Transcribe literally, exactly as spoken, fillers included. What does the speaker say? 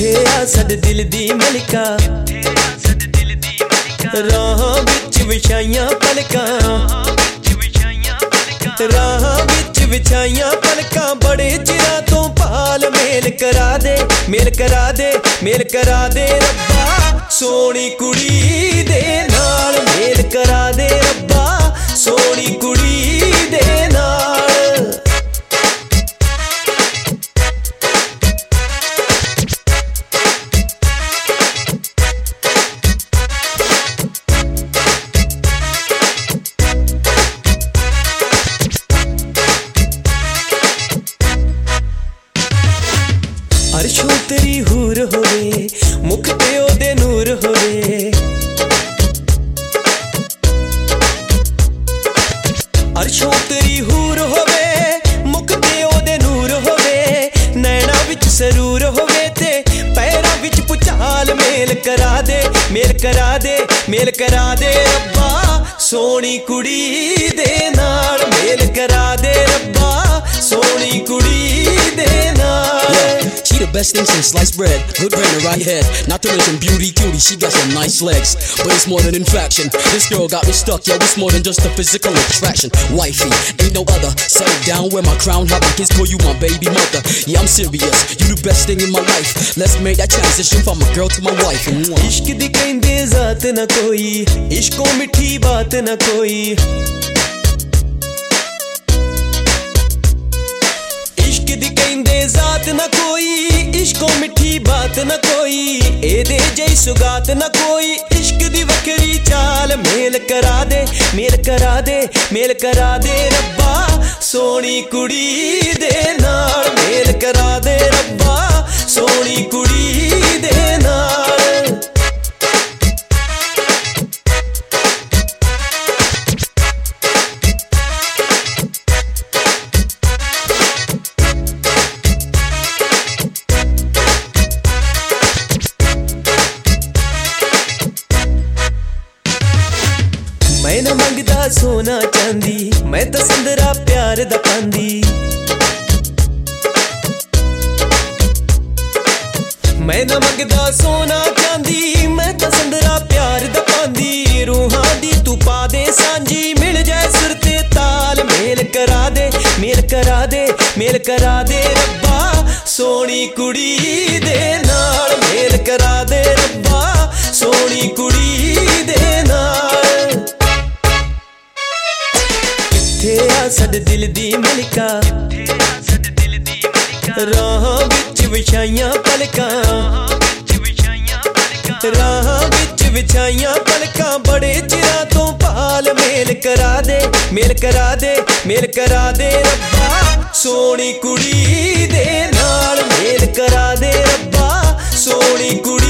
किथे आ साडे दिल दी मलिका, राह विच विछाइयां पलकां, राह विच विछाइयां पलकां। बड़े चिरां तो पाल मेल करा दे, मेल करा दे, मेल करा दे रब्बा। सोहनी कुड़ी दे नाल मेल करा दे रब्बा, सोहनी कुड़ी दे नाल। अरशों तेरी हूर होवे, मुख ते ओदे नूर होवे। अरशों तेरी हूर होवे, मुख ते ओदे नूर होवे। नैना विच सरूर होवे ते पैरां विच भुचाल। मेल करा दे, मेल करा दे, मेल करा दे रब्बा। सोहनी कुड़ी दे नाल मेल करा दे रब्बा, सोहनी कुड़ी दे नाल। She the best thing since sliced bread, good brain and right head. Not to mention beauty cutie, she got some nice legs. But it's more than infraction, this girl got me stuck. Yo, it's more than just a physical attraction. Wifey, ain't no other. Settle down where my crown hop and kids call you my baby mother. Yeah, I'm serious, you the best thing in my life. Let's make that transition from a girl to my wife. इश्क दी कहंदे जात ना कोई, इश्कों मिठी बात ना कोई। इश्क दी कहंदे जात ना कोई, इश्कों मिठी बात ना कोई। एदे जई सुगात ना कोई, इश्क दी वखरी चाल। मेल करा दे, मेल करा दे, मेल करा दे रब्बा। सोहनी कुड़ी दे नाल मेल करा दे रब्बा, सोहनी कुड़ी दे नाल। मैं ना मंगदा सोना चांदी, मैं तो संदरा प्यार दा पांदी। मैं ना मंगदा सोना चांदी, मैं तो संदरा प्यार दा पांदी। रूहां दी तू पा दे सांझी, मिल जाए सुर ते ताल। मेल करा दे, मेल करा दे, मेल करा दे रब्बा। सोहनी कुड़ी दे नाल मेल करा दे रब्बा, सोहनी कुड़ी दे नाल। किथे आ साडे दिल दी मलिका, राह विच विछाइयां पलकां, राह विच विछाइयां पलकां। बड़े चिरां तो पाल मेल करा दे, मेल करा दे, मेल करा दे रब्बा। सोहनी कुड़ी दे नाल मेल करा दे रब्बा, सोहनी कुड़ी।